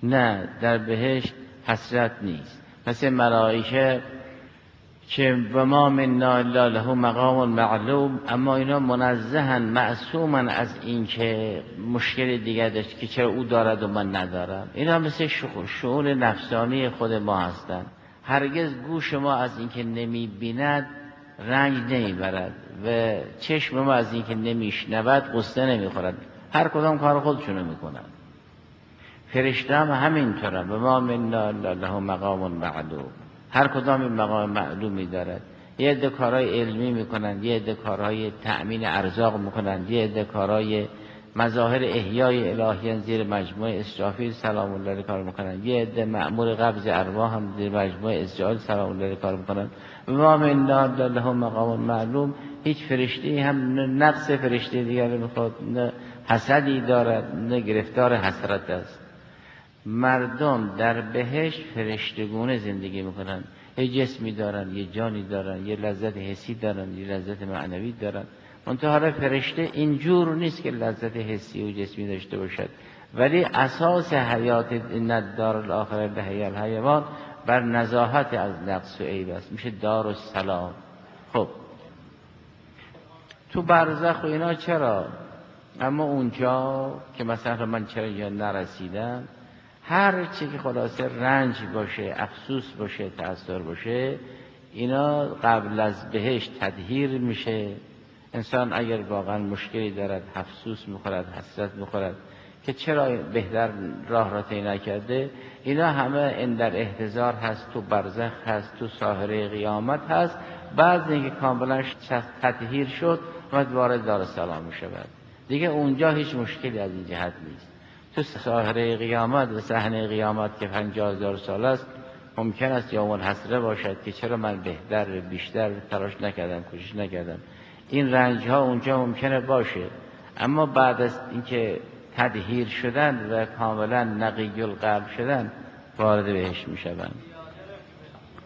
نه، در بهشت حسرت نیست. مثل ملائکه که و ما منا الا له مقام معلوم، اما اینا منزهن، معصومن از این که مشکل دیگر داشت که چرا او دارد و من ندارم. اینا مثل شؤون نفسانی خود ما هستند. هرگز گوش ما از این که نمی بیند رنج نمی برد و چشم ما از این که نمی شنود غصه نمی خورد. هر کدام کار خودشونو می کنند. فرشته هم همینطورن. و ما منا الا له مقام معلوم، هر کدام این مقام معلومی دارد. یه عده کارهای علمی میکنند، یه عده کارهای تأمین ارزاق میکنند، یه عده کارهای مظاهر احیای الهی زیر مجموعه اسرافیل سلام الله علیه کار میکنند، یه عده مأمور قبض ارواح هم زیر مجموعه اسرائیل سلام الله علیه کار میکنند. و ما من له مقام معلوم. هیچ فرشته‌ای هم نقص فرشته دیگر میخواد، نه حسدی دارد، نه گرفتار حسرت است. مردم در بهشت فرشتگونه زندگی میکنن. یه جسمی دارن، یه جانی دارن، یه لذت حسی دارن، یه لذت معنوی دارن. منتها فرشته اینجور نیست که لذت حسی و جسمی داشته باشد، ولی اساس حیات این دار الاخره لحی الحیوان بر نزاهت از نقص و عیب است، میشه دار السلام. خب تو برزخ و اینا چرا؟ اما اونجا که مثلا من چرا اینجا نرسیدم، هر چی که خلاصه رنج باشه، افسوس باشه، تأثیر باشه، اینا قبل از بهشت تدهیر میشه. انسان اگر واقعا مشکلی دارد، افسوس میخورد، حسرت میخورد که چرا بهتر راه را طی نکرده، اینا همه این در احتضار هست، تو برزخ هست، تو ساحره قیامت هست. بعد اینکه کاملا تطهیر شد و وارد دارالسلام میشود، دیگه اونجا هیچ مشکلی از این جهت نیست. تو ساحره قیامت و صحنه قیامت که 50,000 سال است، ممکن است یوم الحسره باشد که چرا من بهتر بیشتر تلاش نکردم، کوشش نکردم. این رنج ها اونجا ممکنه باشه، اما بعد از اینکه تطهیر شدن و کاملا نقی القلب شدن وارد بهشت میشوند.